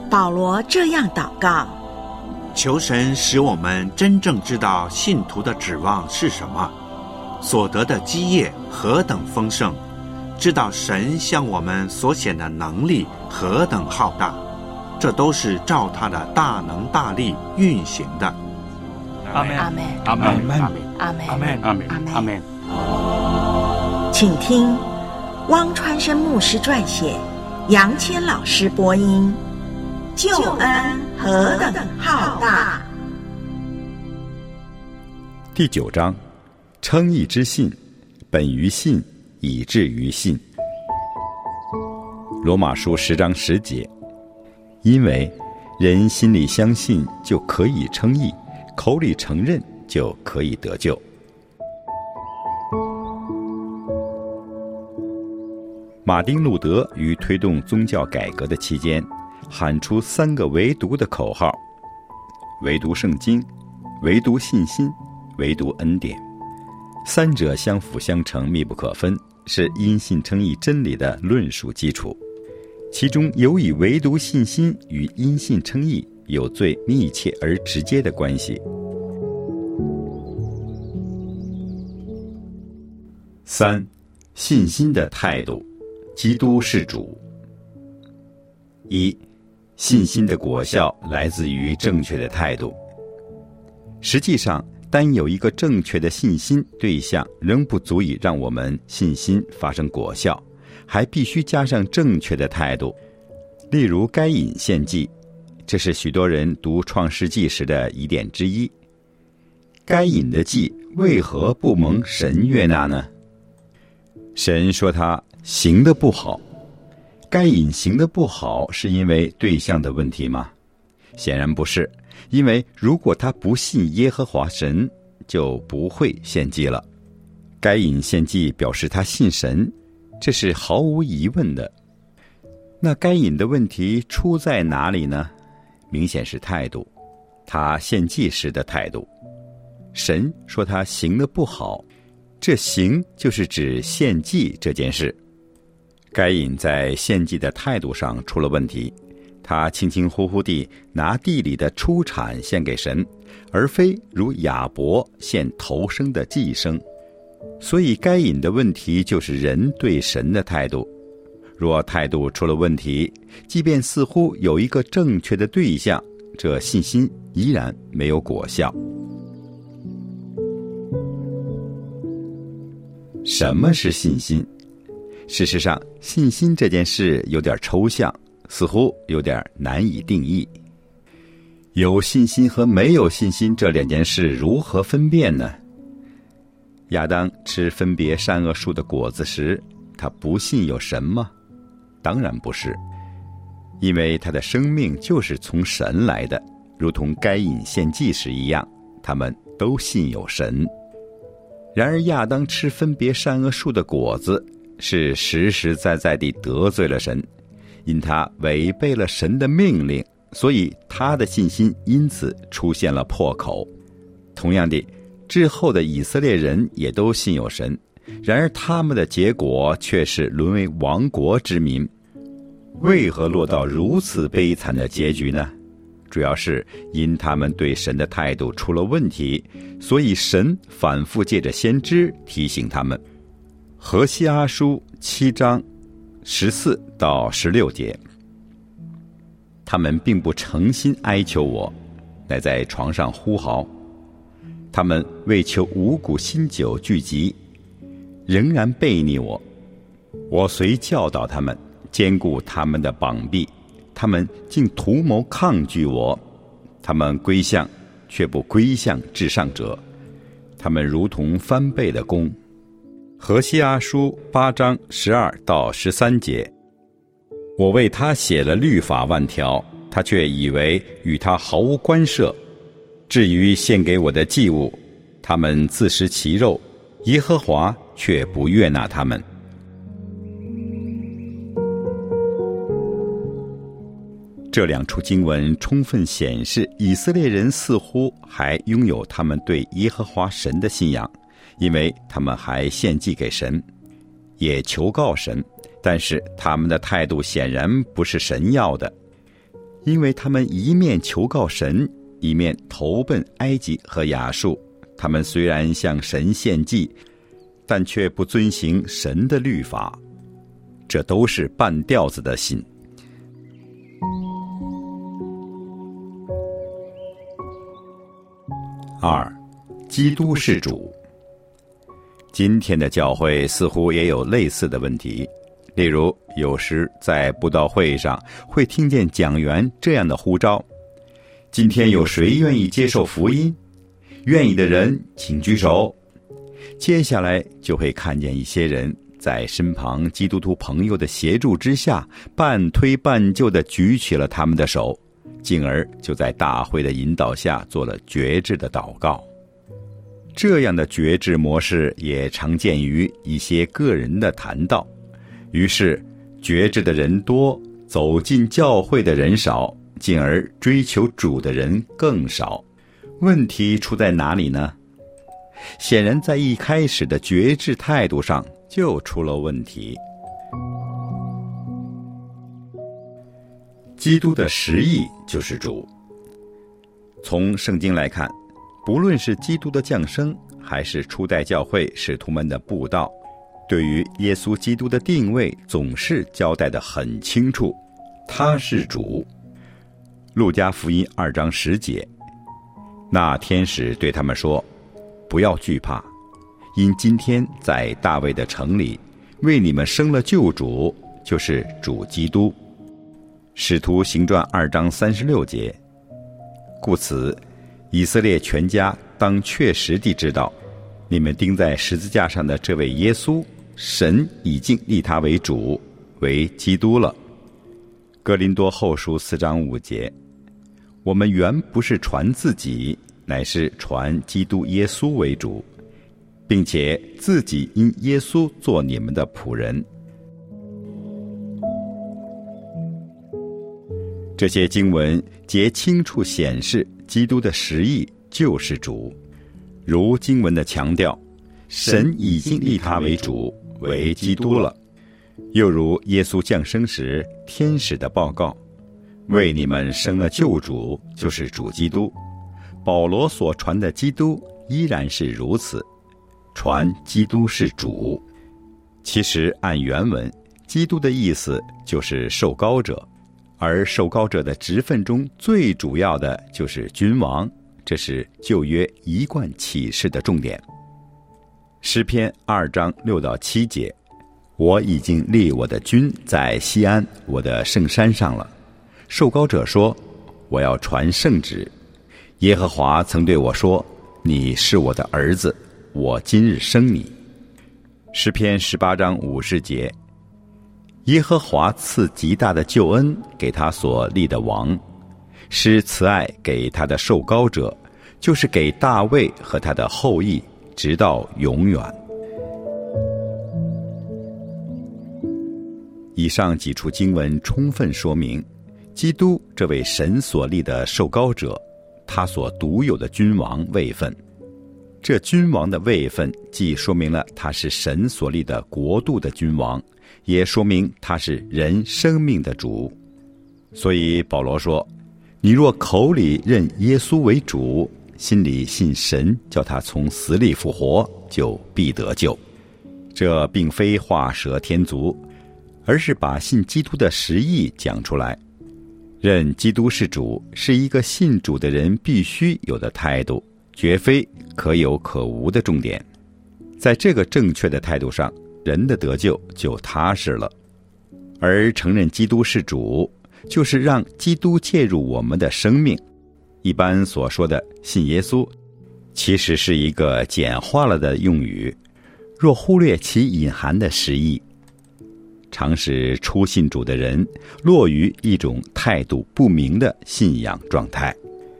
保罗这样祷告： 求神使我们真正知道信徒的指望是什么，所得的基业何等丰盛，知道神向我们所显的能力何等浩大，这都是照他的大能大力运行的。 阿们，阿们， 阿们，阿们， 阿们， 阿们，阿们，阿们。 请听汪川生牧师撰写，杨谦老师播音。救恩何等浩大！ 第9章，称义之信，本于信，以至于信。罗马书10章10节，因为人心里相信就可以称义，口里承认就可以得救。马丁路德于推动宗教改革的期间，喊出3个唯独的口号：唯独圣经，唯独信心，唯独恩典。3者相辅相成，密不可分，是因信称义真理的论述基础。其中尤以唯独信心与因信称义有最密切而直接的关系。3. 信心的态度，基督是主。1. 信心的果效来自于正确的态度。实际上，单有一个正确的信心对象仍不足以让我们信心发生果效，还必须加上正确的态度。例如该隐献祭，这是许多人读创世纪时的疑点之一。该隐的祭为何不蒙神悦纳呢？神说他行得不好。该隐行得不好是因为对象的问题吗？显然不是，因为如果他不信耶和华神，就不会献祭了。该隐献祭表示他信神，这是毫无疑问的。那该隐的问题出在哪里呢？明显是态度，他献祭时的态度。神说他行得不好，这行就是指献祭这件事。该隐在献祭的态度上出了问题，他轻轻忽忽地拿地里的出产献给神，而非如亚伯献头生的祭牲。所以该隐的问题就是人对神的态度。若态度出了问题，即便似乎有一个正确的对象，这信心依然没有果效。什么是信心？事实上，信心这件事有点抽象，似乎有点难以定义。有信心和没有信心这2件事如何分辨呢？亚当吃分别善恶树的果子时，他不信有神吗？当然不是，因为他的生命就是从神来的，如同该隐献祭时一样，他们都信有神。然而亚当吃分别善恶树的果子，是实实在在地得罪了神，因他违背了神的命令，所以他的信心因此出现了破口。同样的，之后的以色列人也都信有神，然而他们的结果却是沦为亡国之民。为何落到如此悲惨的结局呢？主要是因他们对神的态度出了问题，所以神反复借着先知提醒他们。何西阿书7章14到16节，他们并不诚心哀求我，乃在床上呼嚎。他们为求五谷新酒聚集，仍然悖逆我。我遂教导他们，坚固他们的膀臂，他们竟图谋抗拒我。他们归向，却不归向至上者，他们如同翻倍的弓。何西阿书8章12到13节，我为他写了律法万条，他却以为与他毫无关涉。至于献给我的祭物，他们自食其肉，耶和华却不悦纳他们。这2处经文充分显示，以色列人似乎还拥有他们对耶和华神的信仰，因为他们还献祭给神，也求告神，但是他们的态度显然不是神要的。 因为他们一面求告神，一面投奔埃及和亚述。他们虽然向神献祭，但却不遵行神的律法，这都是半吊子的信。2. 基督是主。今天的教会似乎也有类似的问题，例如有时在布道会上会听见讲员这样的呼召：今天有谁愿意接受福音？愿意的人请举手。接下来就会看见一些人在身旁基督徒朋友的协助之下，半推半就地举起了他们的手，进而就在大会的引导下做了决志的祷告。这样的决志模式也常见于一些个人的谈道，于是决志的人多，走进教会的人少，进而追求主的人更少。问题出在哪里呢？显然在一开始的决志态度上就出了问题。基督的实意就是主。从圣经来看，不论是基督的降生，还是初代教会使徒们的布道，对于耶稣基督的定位总是交代得很清楚，他是主。路加福音2章10节，那天使对他们说：不要惧怕，因今天在大卫的城里为你们生了救主，就是主基督。使徒行传2章36节，故此以色列全家当确实地知道，你们钉在十字架上的这位耶稣，神已经立他为主，为基督了。哥林多后书4章5节，我们原不是传自己，乃是传基督耶稣为主，并且自己因耶稣做你们的仆人。这些经文皆清楚显示基督的实意就是主，如经文的强调，神已经立他为主，为基督了。又如耶稣降生时天使的报告，为你们生了救主，就是主基督。保罗所传的基督依然是如此，传基督是主。其实按原文，基督的意思就是受膏者，而受膏者的职分中最主要的就是君王，这是旧约一贯启示的重点。诗篇2章6到7节，我已经立我的君在西安我的圣山上了。受膏者说，我要传圣旨。耶和华曾对我说，你是我的儿子，我今日生你。诗篇18章50节，耶和华赐极大的救恩给他所立的王，施慈爱给他的受膏者，就是给大卫和他的后裔，直到永远。以上几处经文充分说明，基督这位神所立的受膏者，他所独有的君王位分。这君王的位分既说明了他是神所立的国度的君王，也说明他是人生命的主。所以保罗说，你若口里认耶稣为主，心里信神叫他从死里复活，就必得救。这并非画蛇添足，而是把信基督的实意讲出来。认基督是主，是一个信主的人必须有的态度，绝非可有可无的重点。在这个正确的态度上，人的得救就踏实了。而承认基督是主，就是让基督介入我们的生命。一般所说的信耶稣，其实是一个简化了的用语，若忽略其隐含的实意，常使初信主的人落于一种态度不明的信仰状态。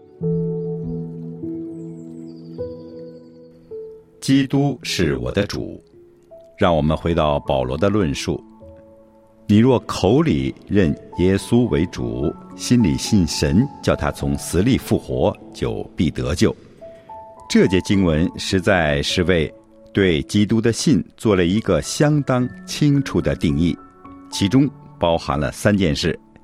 基督是我的主，让我们回到保罗的论述。你若口里认耶稣为主，心里信神叫他从死里复活，就必得救。这节经文实在是为对基督的信做了一个相当清楚的定义，其中包含了3件事：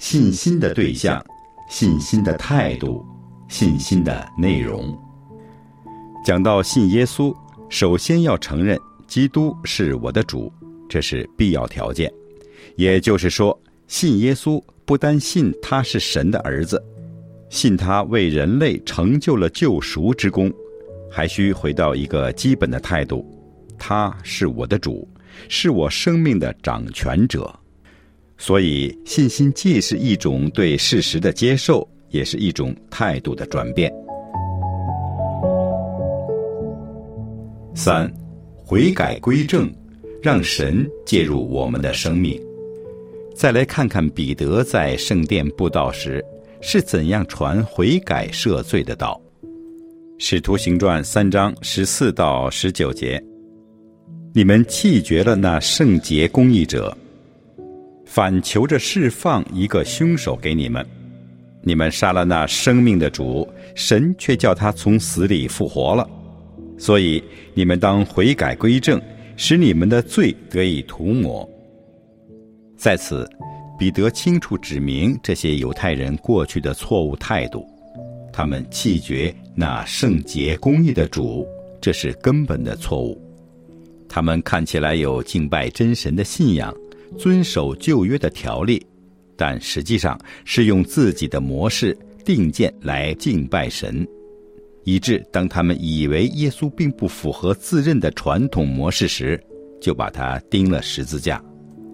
信心的对象、信心的态度、信心的内容。讲到信耶稣，首先要承认基督是我的主，这是必要条件。也就是说，信耶稣不单信他是神的儿子，信他为人类成就了救赎之功，还需回到一个基本的态度：他是我的主，是我生命的掌权者。所以信心既是一种对事实的接受，也是一种态度的转变。3. 悔改归正，让神介入我们的生命。再来看看彼得在圣殿布道时是怎样传悔改赦罪的道。使徒行传3章14到19节，你们弃绝了那圣洁公义者，反求着释放一个凶手给你们。你们杀了那生命的主，神却叫他从死里复活了。所以你们当悔改归正，使你们的罪得以涂抹。在此，彼得清楚指明这些犹太人过去的错误态度，他们弃绝那圣洁公义的主，这是根本的错误。他们看起来有敬拜真神的信仰，遵守旧约的条例，但实际上是用自己的模式定见来敬拜神，以致当他们以为耶稣并不符合自认的传统模式时，就把他钉了十字架。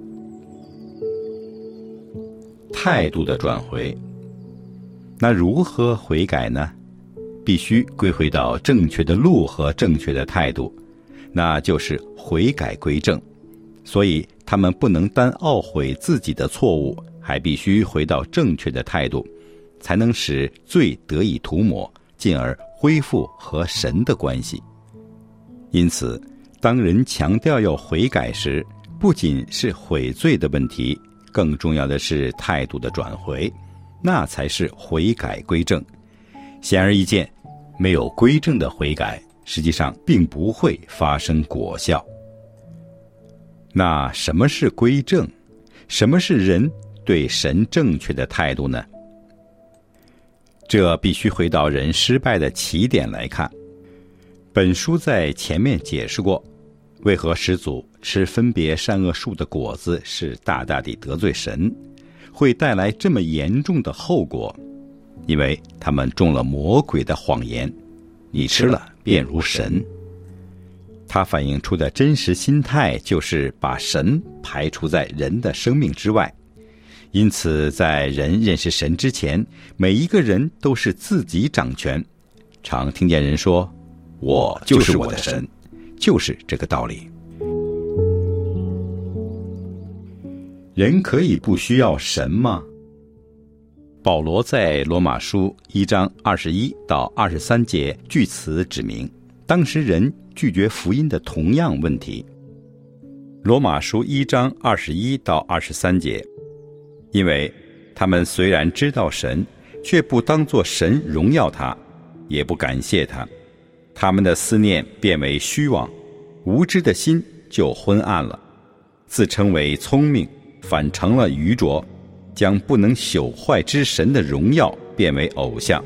态度的转回，那如何悔改呢？必须归回到正确的路和正确的态度，那就是悔改归正。所以他们不能单懊悔自己的错误，还必须回到正确的态度，才能使罪得以涂抹，进而恢复和神的关系。因此，当人强调要悔改时，不仅是悔罪的问题，更重要的是态度的转回，那才是悔改归正。显而易见，没有归正的悔改，实际上并不会发生果效。那什么是归正？什么是人对神正确的态度呢？这必须回到人失败的起点来看。本书在前面解释过，为何始祖吃分别善恶树的果子是大大地得罪神，会带来这么严重的后果。因为他们中了魔鬼的谎言，你吃了便如神。它反映出的真实心态就是把神排除在人的生命之外。因此在人认识神之前，每一个人都是自己掌权。常听见人说，我就是我的神，就是这个道理。人可以不需要神吗？保罗在罗马书1章21到23节据此指明，当时人拒绝福音的同样问题。罗马书1章21到23节，因为他们虽然知道神，却不当作神荣耀他，也不感谢他，他们的思念变为虚妄，无知的心就昏暗了，自称为聪明，反成了愚拙，将不能朽坏之神的荣耀变为偶像。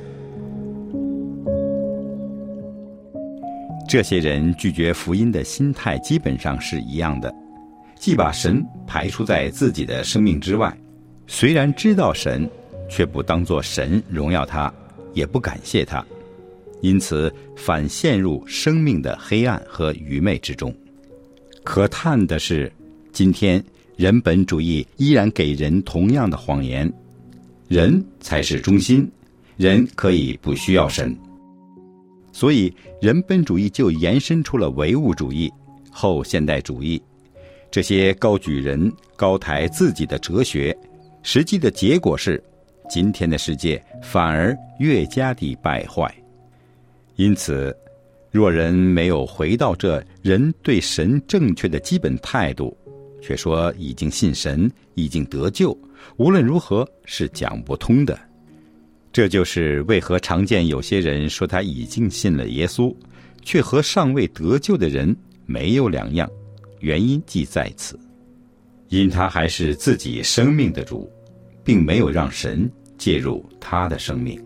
这些人拒绝福音的心态基本上是一样的，既把神排除在自己的生命之外，虽然知道神，却不当作神荣耀他，也不感谢他，因此反陷入生命的黑暗和愚昧之中。可叹的是，今天人本主义依然给人同样的谎言，人才是中心，人可以不需要神。所以人本主义就延伸出了唯物主义、后现代主义，这些高举人高抬自己的哲学，实际的结果是今天的世界反而越加地败坏。因此，若人没有回到这人对神正确的基本态度，却说已经信神，已经得救，无论如何是讲不通的。这就是为何常见有些人说他已经信了耶稣，却和尚未得救的人没有两样，原因即在此，因他还是自己生命的主， 并没有让神介入他的生命。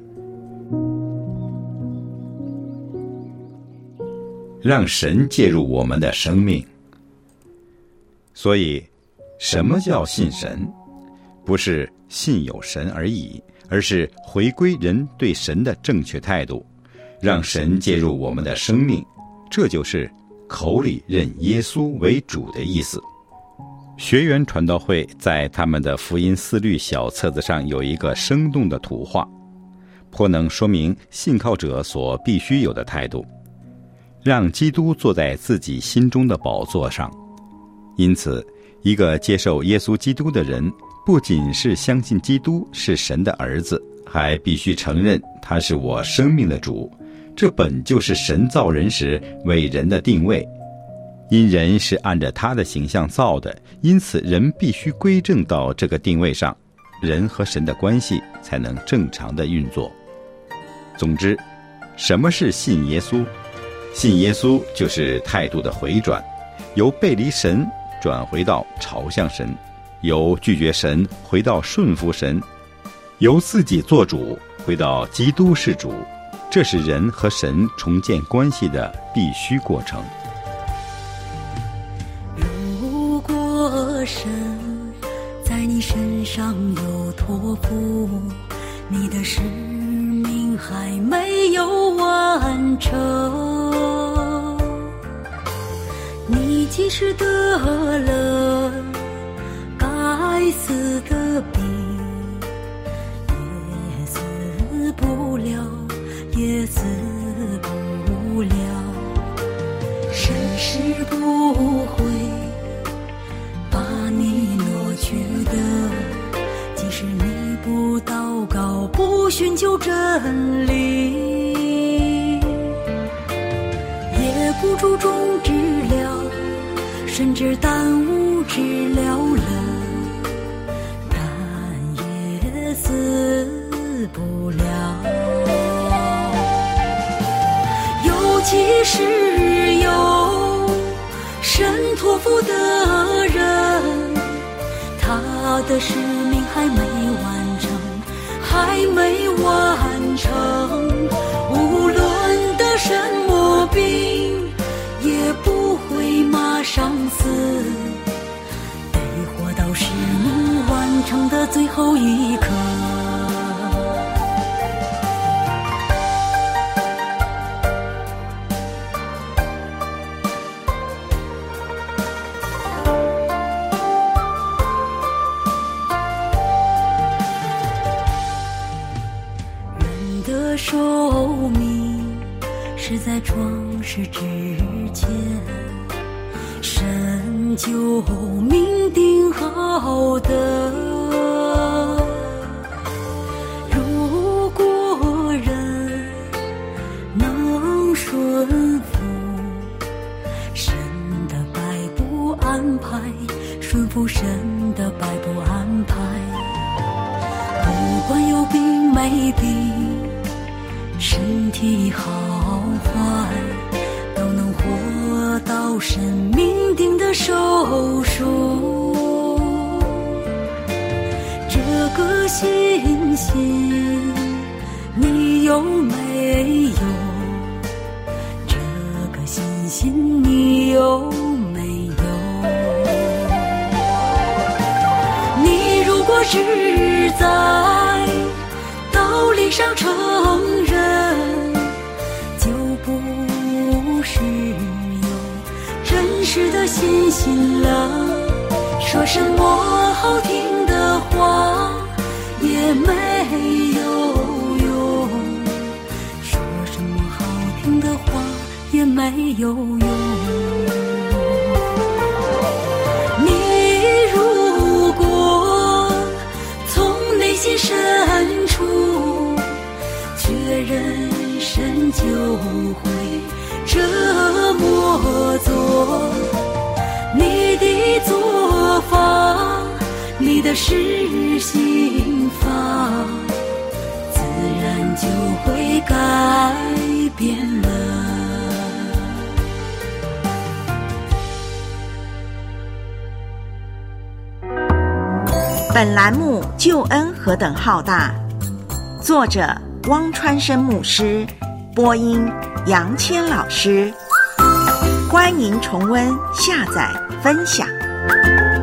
让神介入我们的生命。所以，什么叫信神？不是信有神而已，而是回归人对神的正确态度，让神介入我们的生命。这就是口里认耶稣为主的意思。学园传道会在他们的福音四律小册子上有一个生动的图画，颇能说明信靠者所必须有的态度，让基督坐在自己心中的宝座上。因此，一个接受耶稣基督的人，不仅是相信基督是神的儿子，还必须承认他是我生命的主。这本就是神造人时为人的定位。因人是按着他的形象造的，因此人必须归正到这个定位上，人和神的关系才能正常的运作。总之，什么是信耶稣？信耶稣就是态度的回转，由背离神转回到朝向神，由拒绝神回到顺服神，由自己做主回到基督是主。这是人和神重建关系的必须过程。 如果神在你身上有托付，你的使命还没有完成，你即使得了该死的病，也死不了，也死不了，神是不会把你挪去的。即使你不祷告，不寻求真理，也不注重治疗，甚至耽误治疗了，但也死不了。尤其是有神托付的人，他的使命还没完成，还没完成，无论得什么病，也不会马上死，得活到使命完成的最后一刻。寿命是在创世之前，神就命定好的。如果人能顺服神的摆布安排，顺服神的摆布安排，不管有病没病，身体好坏，都能活到神命定的手术。这个信心你有没有？这个信心你有没有？你如果是在道理上承认，就不是有真实的信心了。说什么好听的话也没有用，说什么好听的话也没有用。你如果从内心深处确认神就会这么做，你的做法，你的实行法，自然就会改变了。 本栏目救恩何等浩大，作者汪川生牧师，播音杨千老师。欢迎重温、下载、分享。